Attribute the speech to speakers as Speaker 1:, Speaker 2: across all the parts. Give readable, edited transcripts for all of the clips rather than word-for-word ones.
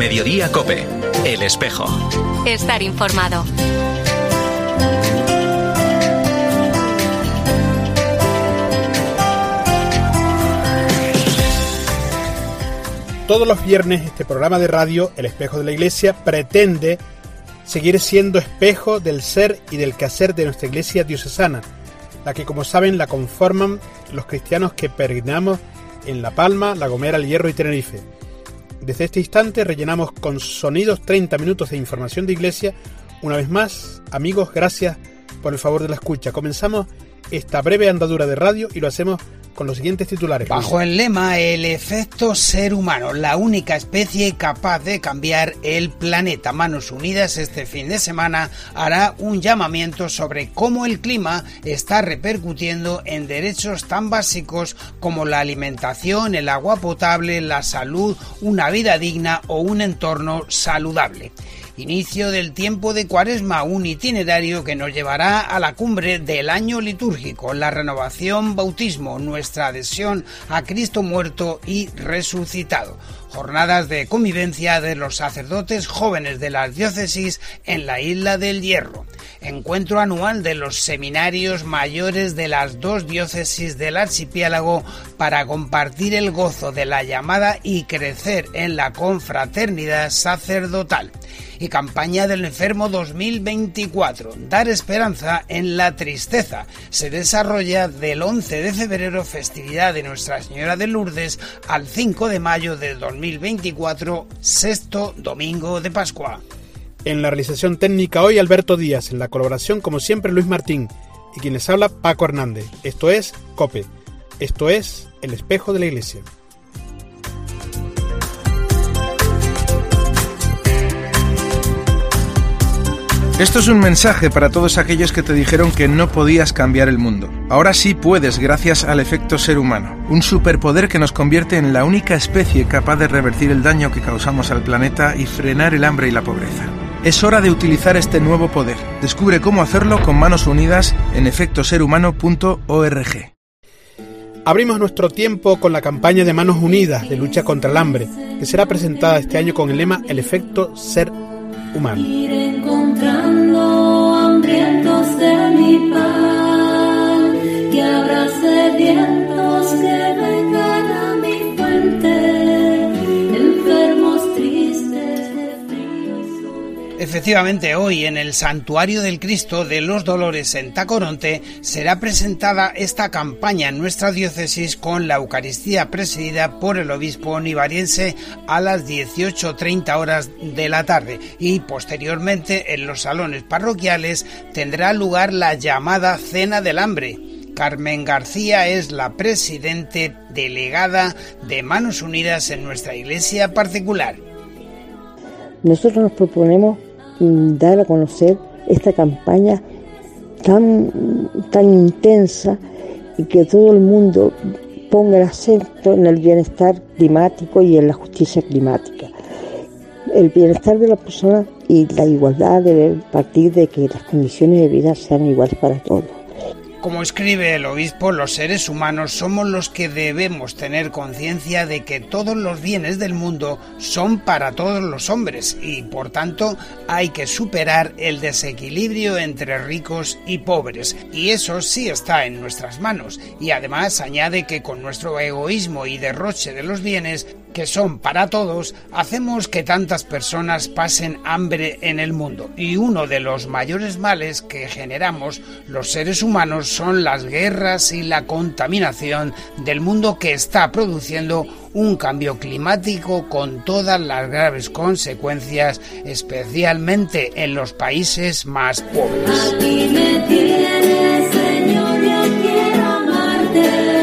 Speaker 1: Mediodía COPE. El Espejo.
Speaker 2: Estar informado.
Speaker 3: Todos los viernes este programa de radio, El Espejo de la Iglesia, pretende seguir siendo espejo del ser y del quehacer de nuestra Iglesia diocesana, la que, como saben, la conforman los cristianos que peregrinamos en La Palma, La Gomera, El Hierro y Tenerife. Desde este instante rellenamos con sonidos 30 minutos de información de Iglesia. Una vez más, amigos, gracias por el favor de la escucha. Comenzamos esta breve andadura de radio y lo hacemos con los siguientes titulares.
Speaker 4: Bajo el lema El efecto ser humano, la única especie capaz de cambiar el planeta. Manos Unidas este fin de semana hará un llamamiento sobre cómo el clima está repercutiendo en derechos tan básicos como la alimentación, el agua potable, la salud, una vida digna o un entorno saludable. Inicio del tiempo de Cuaresma, un itinerario que nos llevará a la cumbre del año litúrgico, la renovación, bautismo, nuestra adhesión a Cristo muerto y resucitado. Jornadas de convivencia de los sacerdotes jóvenes de las diócesis en la Isla del Hierro. Encuentro anual de los seminarios mayores de las 2 diócesis del archipiélago para compartir el gozo de la llamada y crecer en la confraternidad sacerdotal. Y campaña del enfermo 2024, dar esperanza en la tristeza. Se desarrolla del 11 de febrero, festividad de Nuestra Señora de Lourdes, al 5 de mayo de 2024, sexto domingo de Pascua.
Speaker 3: En la realización técnica hoy Alberto Díaz, en la colaboración como siempre Luis Martín y quien les habla Paco Hernández. Esto es COPE, esto es El Espejo de la Iglesia.
Speaker 5: Esto es un mensaje para todos aquellos que te dijeron que no podías cambiar el mundo. Ahora sí puedes gracias al efecto ser humano, un superpoder que nos convierte en la única especie capaz de revertir el daño que causamos al planeta y frenar el hambre y la pobreza. Es hora de utilizar este nuevo poder. Descubre cómo hacerlo con Manos Unidas en efectoserhumano.org.
Speaker 3: Abrimos nuestro tiempo con la campaña de Manos Unidas de lucha contra el hambre, que será presentada este año con el lema El efecto ser humano.
Speaker 6: Ir encontrando hambrientos de mi pan, que habrá sedientos que vengan a mi fuente, enfermos tristes de frío y soledad.
Speaker 4: Efectivamente, hoy en el Santuario del Cristo de los Dolores en Tacoronte será presentada esta campaña en nuestra diócesis con la Eucaristía presidida por el obispo nivariense a las 18:30 horas de la tarde y posteriormente en los salones parroquiales tendrá lugar la llamada Cena del Hambre. Carmen García es la presidente delegada de Manos Unidas en nuestra iglesia particular.
Speaker 7: Nosotros nos proponemos dar a conocer esta campaña tan intensa y que todo el mundo ponga el acento en el bienestar climático y en la justicia climática. El bienestar de la persona y la igualdad debe partir de que las condiciones de vida sean iguales para todos.
Speaker 4: Como escribe el obispo, los seres humanos somos los que debemos tener conciencia de que todos los bienes del mundo son para todos los hombres y, por tanto, hay que superar el desequilibrio entre ricos y pobres. Y eso sí está en nuestras manos. Y además añade que con nuestro egoísmo y derroche de los bienes, que son para todos, hacemos que tantas personas pasen hambre en el mundo. Y uno de los mayores males que generamos los seres humanos son las guerras y la contaminación del mundo que está produciendo un cambio climático con todas las graves consecuencias, especialmente en los países más pobres.
Speaker 6: Aquí me tienes, Señor, yo quiero amarte.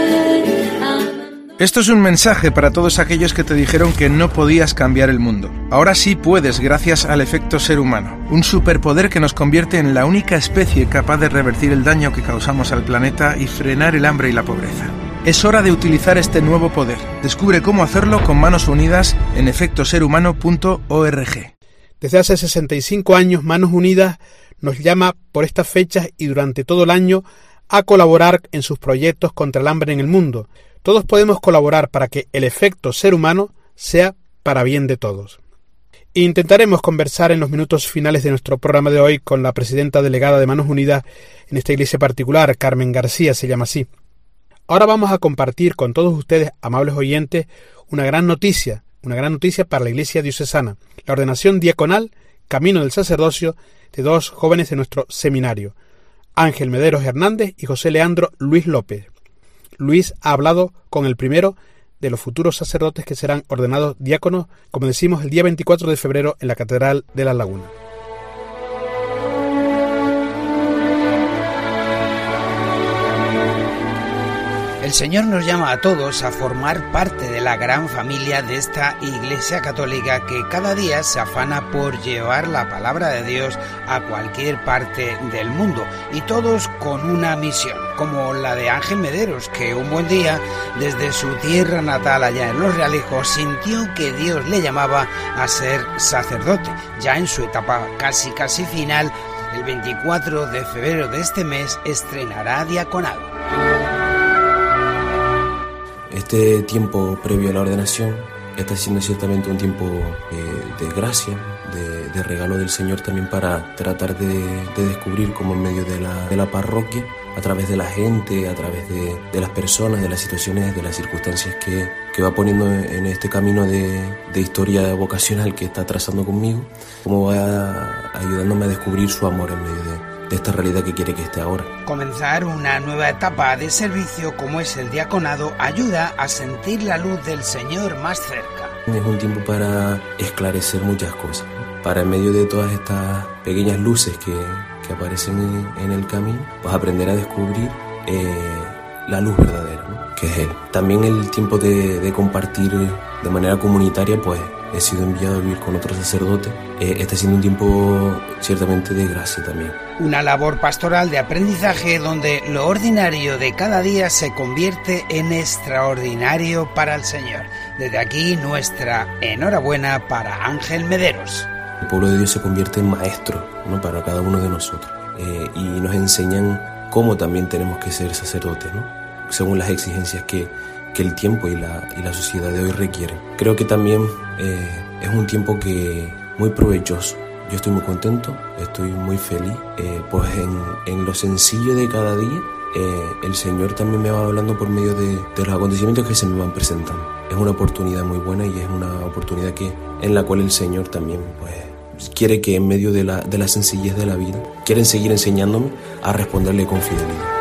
Speaker 5: Esto es un mensaje para todos aquellos que te dijeron que no podías cambiar el mundo. Ahora sí puedes gracias al efecto ser humano, un superpoder que nos convierte en la única especie capaz de revertir el daño que causamos al planeta y frenar el hambre y la pobreza. Es hora de utilizar este nuevo poder. Descubre cómo hacerlo con Manos Unidas en efectoserhumano.org.
Speaker 3: Desde hace 65 años, Manos Unidas nos llama por estas fechas y durante todo el año a colaborar en sus proyectos contra el hambre en el mundo. Todos podemos colaborar para que el efecto ser humano sea para bien de todos. Intentaremos conversar en los minutos finales de nuestro programa de hoy con la presidenta delegada de Manos Unidas en esta iglesia particular, Carmen García, se llama así. Ahora vamos a compartir con todos ustedes, amables oyentes, una gran noticia para la iglesia diocesana, la ordenación diaconal, camino del sacerdocio, de dos jóvenes de nuestro seminario, Ángel Mederos Hernández y José Leandro Luis López. Luis ha hablado con el primero de los futuros sacerdotes que serán ordenados diáconos, como decimos, el día 24 de febrero en la Catedral de La Laguna.
Speaker 4: El Señor nos llama a todos a formar parte de la gran familia de esta Iglesia Católica que cada día se afana por llevar la palabra de Dios a cualquier parte del mundo, y todos con una misión, como la de Ángel Mederos, que un buen día, desde su tierra natal allá en Los Realejos, sintió que Dios le llamaba a ser sacerdote. Ya en su etapa casi final, el 24 de febrero de este mes estrenará diaconado.
Speaker 8: Este tiempo previo a la ordenación está siendo ciertamente un tiempo de gracia, de regalo del Señor también, para tratar de descubrir cómo en medio de la parroquia, a través de la gente, a través de las personas, de las situaciones, de las circunstancias que va poniendo en este camino de historia vocacional que está trazando conmigo, cómo va ayudándome a descubrir su amor en medio de esta realidad que quiere que esté ahora.
Speaker 4: Comenzar una nueva etapa de servicio como es el diaconado ayuda a sentir la luz del Señor más cerca.
Speaker 8: Es un tiempo para esclarecer muchas cosas, para en medio de todas estas pequeñas luces que aparecen en el camino, pues aprender a descubrir la luz verdadera, ¿no? Que es Él. También el tiempo de compartir de manera comunitaria, pues he sido enviado a vivir con otros sacerdotes. Está siendo un tiempo ciertamente de gracia también.
Speaker 4: Una labor pastoral de aprendizaje donde lo ordinario de cada día se convierte en extraordinario para el Señor. Desde aquí nuestra enhorabuena para Ángel Mederos.
Speaker 8: El pueblo de Dios se convierte en maestro, ¿no?, para cada uno de nosotros, y nos enseñan cómo también tenemos que ser sacerdotes, ¿no?, según las exigencias que el tiempo y la sociedad de hoy requieren. Creo que también es un tiempo muy provechoso. Yo estoy muy contento, estoy muy feliz, pues en lo sencillo de cada día, el Señor también me va hablando por medio de los acontecimientos que se me van presentando. Es una oportunidad muy buena, y es una oportunidad en la cual el Señor también, pues, quiere que en medio de la sencillez de la vida, quieren seguir enseñándome a responderle con fidelidad.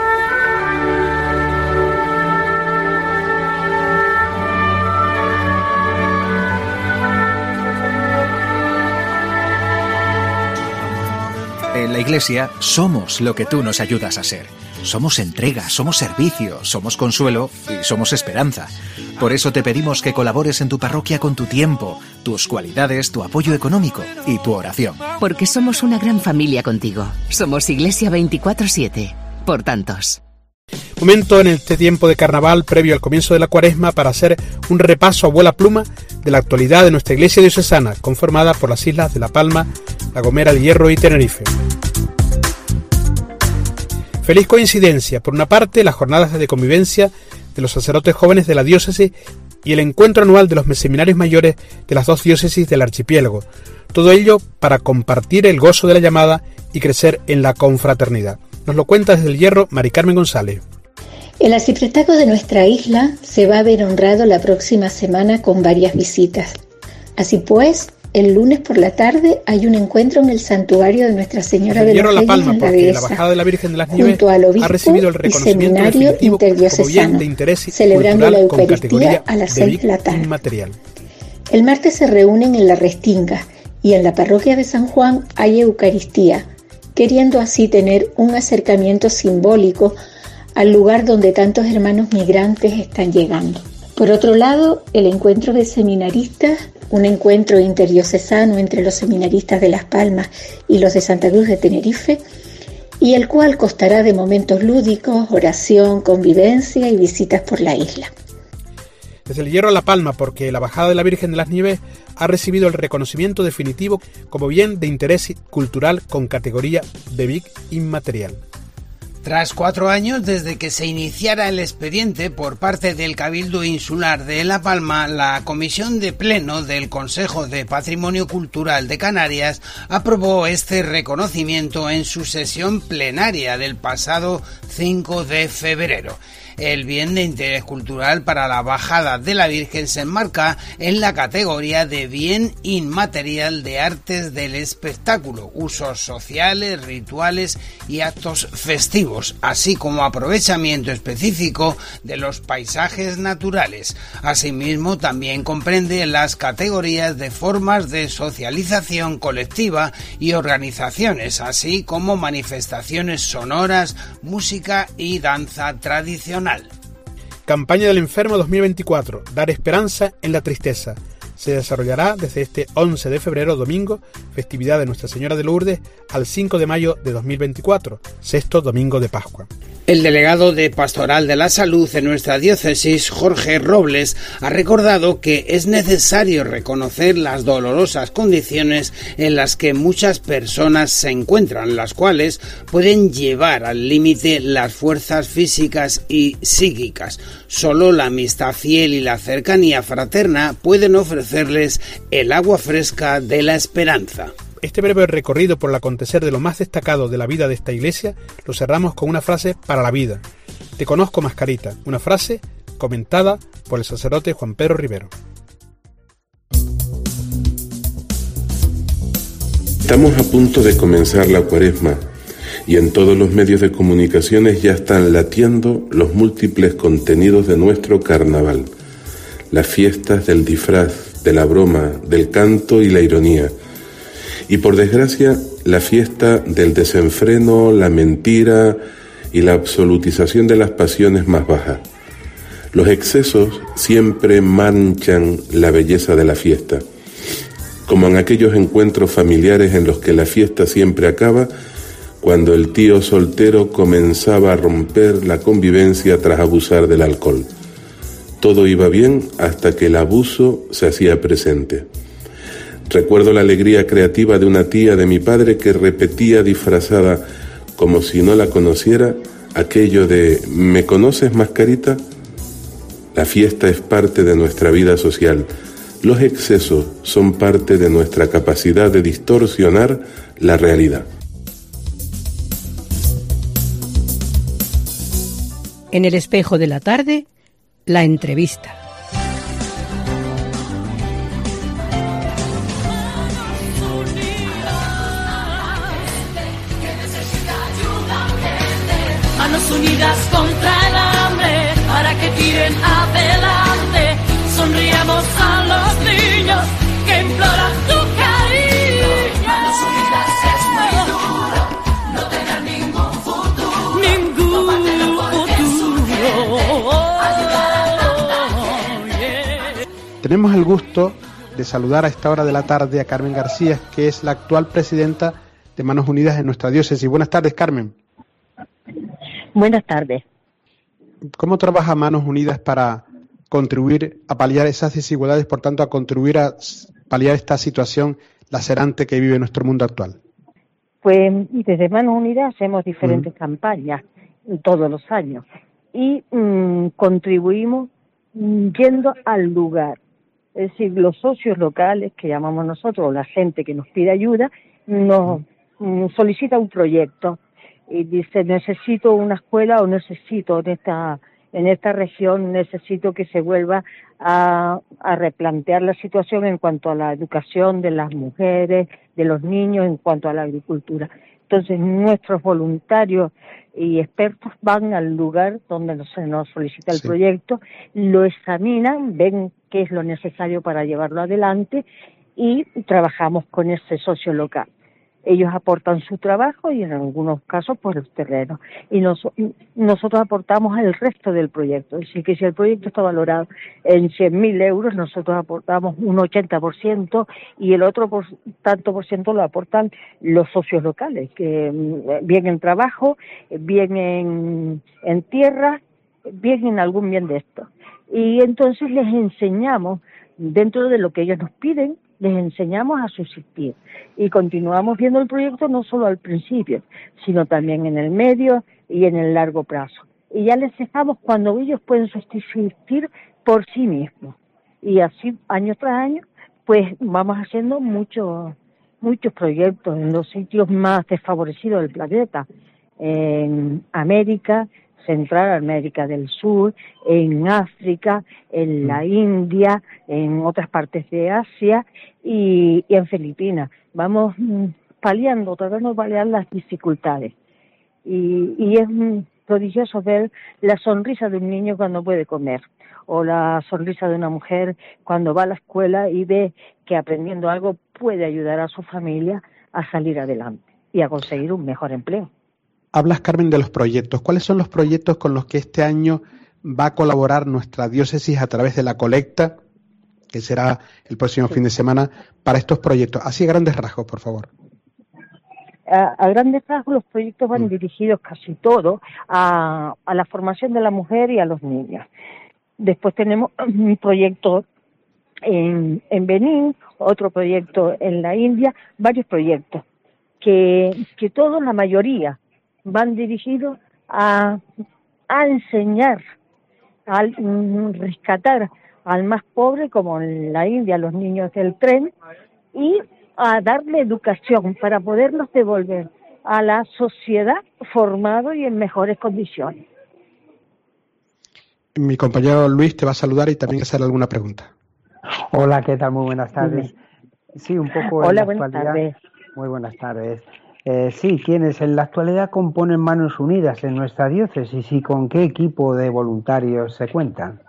Speaker 1: En la Iglesia somos lo que tú nos ayudas a ser. Somos entrega, somos servicio, somos consuelo y somos esperanza. Por eso te pedimos que colabores en tu parroquia con tu tiempo, tus cualidades, tu apoyo económico y tu oración.
Speaker 9: Porque somos una gran familia contigo. Somos Iglesia 24/7. Por tantos.
Speaker 3: Momento en este tiempo de carnaval previo al comienzo de la Cuaresma para hacer un repaso a vuela pluma de la actualidad de nuestra iglesia diocesana, conformada por las islas de La Palma, La Gomera, El Hierro y Tenerife. Feliz coincidencia, por una parte, las jornadas de convivencia de los sacerdotes jóvenes de la diócesis y el encuentro anual de los seminarios mayores de las dos diócesis del archipiélago. Todo ello para compartir el gozo de la llamada y crecer en la confraternidad. Nos lo cuenta desde El Hierro Mari Carmen González.
Speaker 10: El arciprestazgo de nuestra isla se va a ver honrado la próxima semana con varias visitas. Así pues, el lunes por la tarde hay un encuentro en el santuario de Nuestra Señora de los Reyes en la Dehesa,
Speaker 3: la Bajada de la Virgen de las Nieves
Speaker 10: junto al obispo
Speaker 3: ha recibido el reconocimiento
Speaker 10: y seminario interdiocesano, celebrando la Eucaristía a las 6 de la tarde. Inmaterial. El martes se reúnen en la Restinga y en la parroquia de San Juan hay Eucaristía, queriendo así tener un acercamiento simbólico al lugar donde tantos hermanos migrantes están llegando. Por otro lado, el encuentro de seminaristas, un encuentro interdiocesano entre los seminaristas de Las Palmas y los de Santa Cruz de Tenerife, y el cual constará de momentos lúdicos, oración, convivencia y visitas por la isla.
Speaker 3: Desde El Hierro a La Palma, porque la Bajada de la Virgen de las Nieves ha recibido el reconocimiento definitivo como bien de interés cultural con categoría de BIC inmaterial.
Speaker 4: Tras 4 años desde que se iniciara el expediente por parte del Cabildo Insular de La Palma, la Comisión de Pleno del Consejo de Patrimonio Cultural de Canarias aprobó este reconocimiento en su sesión plenaria del pasado 5 de febrero. El bien de interés cultural para la Bajada de la Virgen se enmarca en la categoría de bien inmaterial de artes del espectáculo, usos sociales, rituales y actos festivos, así como aprovechamiento específico de los paisajes naturales. Asimismo, también comprende las categorías de formas de socialización colectiva y organizaciones, así como manifestaciones sonoras, música y danza tradicional.
Speaker 3: Campaña del Enfermo 2024. Dar esperanza en la tristeza. Se desarrollará desde este 11 de febrero, domingo, festividad de Nuestra Señora de Lourdes, al 5 de mayo de 2024, sexto domingo de Pascua.
Speaker 4: El delegado de Pastoral de la Salud en nuestra diócesis, Jorge Robles, ha recordado que es necesario reconocer las dolorosas condiciones en las que muchas personas se encuentran, las cuales pueden llevar al límite las fuerzas físicas y psíquicas. Solo la amistad fiel y la cercanía fraterna pueden ofrecerles el agua fresca de la esperanza.
Speaker 3: Este breve recorrido por el acontecer de lo más destacado de la vida de esta iglesia lo cerramos con una frase para la vida. Te conozco, mascarita, una frase comentada por el sacerdote Juan Pedro Rivero.
Speaker 11: Estamos a punto de comenzar la Cuaresma y en todos los medios de comunicaciones ya están latiendo los múltiples contenidos de nuestro carnaval. Las fiestas del disfraz, de la broma, del canto y la ironía. Y por desgracia, la fiesta del desenfreno, la mentira y la absolutización de las pasiones más bajas. Los excesos siempre manchan la belleza de la fiesta, como en aquellos encuentros familiares en los que la fiesta siempre acaba cuando el tío soltero comenzaba a romper la convivencia tras abusar del alcohol. Todo iba bien hasta que el abuso se hacía presente. Recuerdo la alegría creativa de una tía de mi padre que repetía disfrazada, como si no la conociera, aquello de ¿me conoces, mascarita? La fiesta es parte de nuestra vida social. Los excesos son parte de nuestra capacidad de distorsionar la realidad.
Speaker 12: En el espejo de la tarde, la entrevista.
Speaker 6: Manos unidas contra el hambre, para que tiren adelante. Sonriamos a los niños que imploran tu cariño. Manos unidas es muy duro, no tener ningún futuro. Ningún futuro.
Speaker 3: Tenemos el gusto de saludar a esta hora de la tarde a Carmen García, que es la actual presidenta de Manos Unidas en nuestra diócesis. Buenas tardes, Carmen.
Speaker 13: Buenas tardes.
Speaker 3: ¿Cómo trabaja Manos Unidas para contribuir a paliar esas desigualdades, por tanto, a contribuir a paliar esta situación lacerante que vive nuestro mundo actual?
Speaker 13: Pues desde Manos Unidas hacemos diferentes campañas todos los años y contribuimos yendo al lugar. Es decir, los socios locales, que llamamos nosotros, la gente que nos pide ayuda, nos solicita un proyecto y dice, necesito una escuela o necesito en esta región, necesito que se vuelva a replantear la situación en cuanto a la educación de las mujeres, de los niños, en cuanto a la agricultura. Entonces, nuestros voluntarios y expertos van al lugar donde se nos solicita el proyecto, lo examinan, ven qué es lo necesario para llevarlo adelante y trabajamos con ese socio local. Ellos aportan su trabajo y en algunos casos pues los terrenos. Y nosotros aportamos el resto del proyecto. Es decir, que si el proyecto está valorado en 100.000 euros, nosotros aportamos un 80% y el otro tanto por ciento lo aportan los socios locales, que bien en trabajo, bien en tierra, bien en algún bien de esto. Y entonces les enseñamos, dentro de lo que ellos nos piden, les enseñamos a subsistir y continuamos viendo el proyecto no solo al principio, sino también en el medio, y en el largo plazo. Y ya les dejamos cuando ellos pueden subsistir por sí mismos. Y así, año tras año, pues vamos haciendo muchos proyectos en los sitios más desfavorecidos del planeta. En América Central, América del Sur, en África, en la India, en otras partes de Asia y en Filipinas. Vamos tratando de paliar las dificultades. Y es prodigioso ver la sonrisa de un niño cuando puede comer, o la sonrisa de una mujer cuando va a la escuela y ve que aprendiendo algo puede ayudar a su familia a salir adelante y a conseguir un mejor empleo.
Speaker 3: Hablas, Carmen, de los proyectos. ¿Cuáles son los proyectos con los que este año va a colaborar nuestra diócesis a través de la colecta, que será el próximo fin de semana, para estos proyectos? Así a grandes rasgos, por favor.
Speaker 13: A grandes rasgos los proyectos van dirigidos casi todos a la formación de la mujer y a los niños. Después tenemos un proyecto en Benín, otro proyecto en la India, varios proyectos que todos, la mayoría, van dirigidos a enseñar, a rescatar al más pobre, como en la India, los niños del tren, y a darle educación para poderlos devolver a la sociedad formado y en mejores condiciones.
Speaker 3: Mi compañero Luis te va a saludar y también hacer alguna pregunta.
Speaker 14: Hola, ¿qué tal? Muy buenas tardes. Sí, un poco.
Speaker 13: Hola,
Speaker 14: en la
Speaker 13: buenas
Speaker 14: actualidad.
Speaker 13: tardes.
Speaker 14: Muy buenas tardes. Sí, ¿quiénes en la actualidad componen Manos Unidas en nuestra diócesis y con qué equipo de voluntarios se cuentan?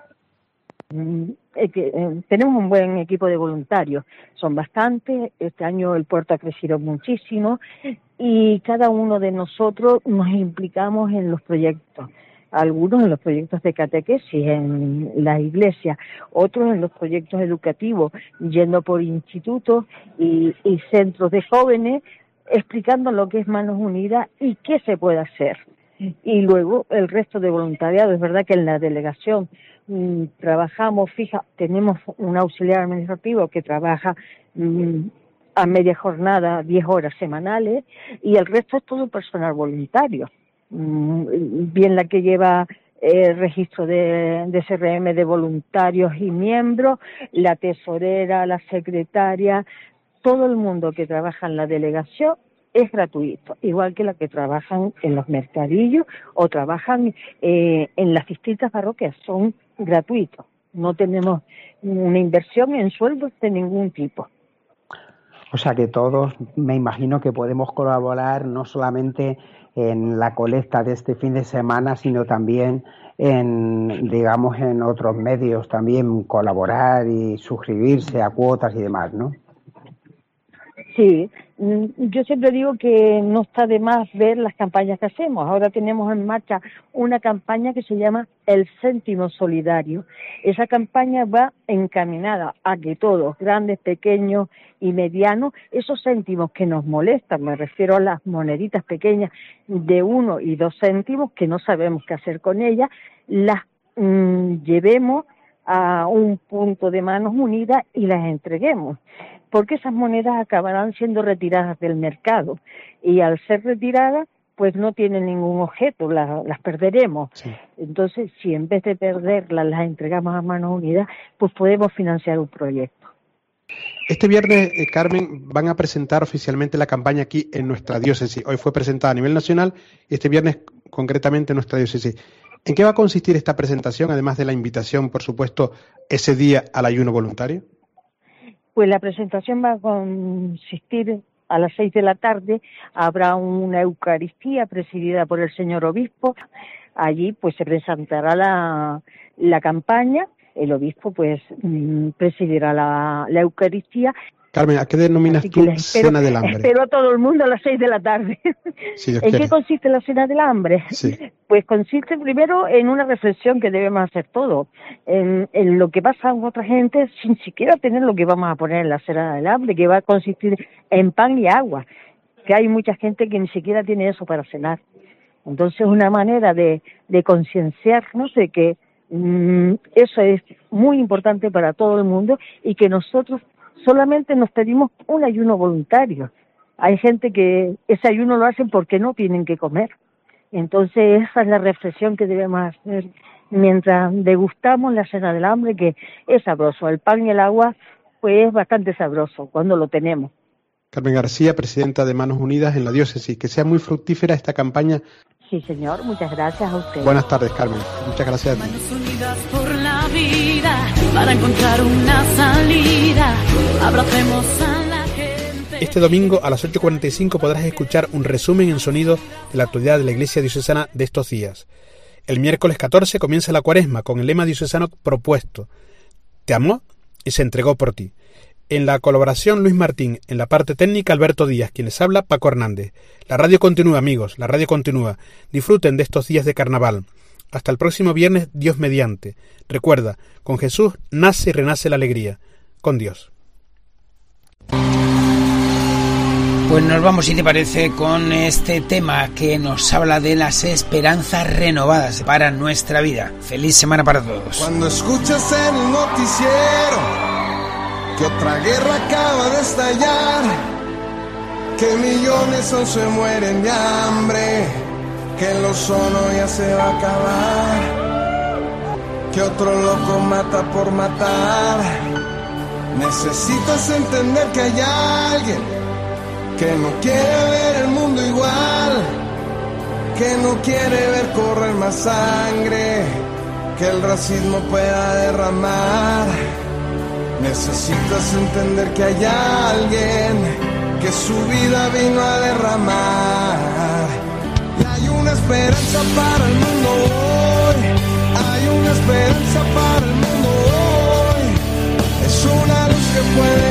Speaker 13: Tenemos un buen equipo de voluntarios, son bastantes. Este año el puerto ha crecido muchísimo y cada uno de nosotros nos implicamos en los proyectos. Algunos en los proyectos de catequesis en la iglesia, otros en los proyectos educativos, yendo por institutos y centros de jóvenes, explicando lo que es Manos Unidas y qué se puede hacer. Y luego el resto de voluntariado. Es verdad que en la delegación trabajamos tenemos un auxiliar administrativo que trabaja a media jornada, 10 horas semanales, y el resto es todo personal voluntario. Bien la que lleva registro de CRM de voluntarios y miembros, la tesorera, la secretaria, todo el mundo que trabaja en la delegación es gratuito, igual que la que trabajan en los mercadillos o trabajan en las distintas parroquias, son gratuitos. No tenemos una inversión en sueldos de ningún tipo.
Speaker 14: O sea que todos, me imagino que podemos colaborar no solamente en la colecta de este fin de semana, sino también en otros medios, también colaborar y suscribirse a cuotas y demás, ¿no?
Speaker 13: Sí, yo siempre digo que no está de más ver las campañas que hacemos. Ahora tenemos en marcha una campaña que se llama El Céntimo Solidario. Esa campaña va encaminada a que todos, grandes, pequeños y medianos, esos céntimos que nos molestan, me refiero a las moneditas pequeñas de 1 y 2 céntimos, que no sabemos qué hacer con ellas, las llevemos a un punto de Manos Unidas y las entreguemos, porque esas monedas acabarán siendo retiradas del mercado y al ser retiradas pues no tienen ningún objeto, las perderemos. Sí. Entonces, si en vez de perderlas las entregamos a Manos Unidas, pues podemos financiar un proyecto.
Speaker 3: Este viernes, Carmen, van a presentar oficialmente la campaña aquí en nuestra diócesis. Hoy fue presentada a nivel nacional y este viernes concretamente en nuestra diócesis. ¿En qué va a consistir esta presentación, además de la invitación, por supuesto, ese día al ayuno voluntario?
Speaker 13: Pues la presentación va a consistir a las 6 de la tarde, habrá una Eucaristía presidida por el señor obispo. Allí pues se presentará la campaña, el obispo pues presidirá la Eucaristía.
Speaker 3: Carmen, ¿a qué denominas tú Cena del Hambre?
Speaker 13: Espero a todo el mundo a las 6 de la tarde.
Speaker 3: Si Dios
Speaker 13: ¿En
Speaker 3: quiere.
Speaker 13: qué consiste la Cena del Hambre?
Speaker 3: Sí.
Speaker 13: Pues consiste primero en una reflexión que debemos hacer todos, en lo que pasa con otra gente sin siquiera tener lo que vamos a poner en la Cena del Hambre, que va a consistir en pan y agua, que hay mucha gente que ni siquiera tiene eso para cenar. Entonces, una manera de concienciarnos de que eso es muy importante para todo el mundo y que nosotros solamente nos pedimos un ayuno voluntario. Hay gente que ese ayuno lo hacen porque no tienen que comer. Entonces esa es la reflexión que debemos hacer mientras degustamos la cena del hambre, que es sabroso. El pan y el agua, pues es bastante sabroso cuando lo tenemos.
Speaker 3: Carmen García, presidenta de Manos Unidas en la diócesis. Que sea muy fructífera esta campaña.
Speaker 13: Sí, señor. Muchas gracias a usted.
Speaker 3: Buenas tardes, Carmen. Muchas gracias a ti.
Speaker 6: Manos unidas por la vida, para encontrar una salida. Abracemos a la gente.
Speaker 3: Este domingo a las 8:45 podrás escuchar un resumen en sonido de la actualidad de la Iglesia Diocesana de estos días. El miércoles 14 comienza la Cuaresma con el lema diocesano propuesto: Te amó y se entregó por ti. En la colaboración Luis Martín, en la parte técnica Alberto Díaz, quien les habla Paco Hernández. La radio continúa, amigos, la radio continúa. Disfruten de estos días de carnaval. Hasta el próximo viernes, Dios mediante. Recuerda, con Jesús nace y renace la alegría. Con Dios.
Speaker 4: Pues nos vamos, si te parece, con este tema que nos habla de las esperanzas renovadas para nuestra vida. Feliz semana para todos.
Speaker 15: Cuando escuchas en el noticiero que otra guerra acaba de estallar, que millones aún se mueren de hambre, que el ozono ya se va a acabar, que otro loco mata por matar, necesitas entender que hay alguien que no quiere ver el mundo igual, que no quiere ver correr más sangre, que el racismo pueda derramar. Necesitas entender que hay alguien que su vida vino a derramar. Y hay una esperanza para el mundo hoy, hay una esperanza para el mundo hoy. Es una luz que puede